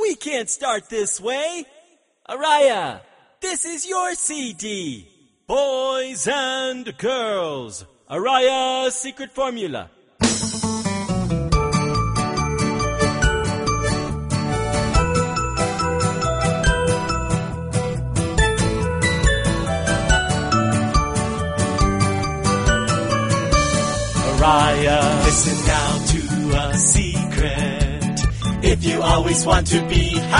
We can't start this way. Araya, this is your CD. Boys and girls, Araya's secret formula. Araya, listen now to a secret. If you always want to be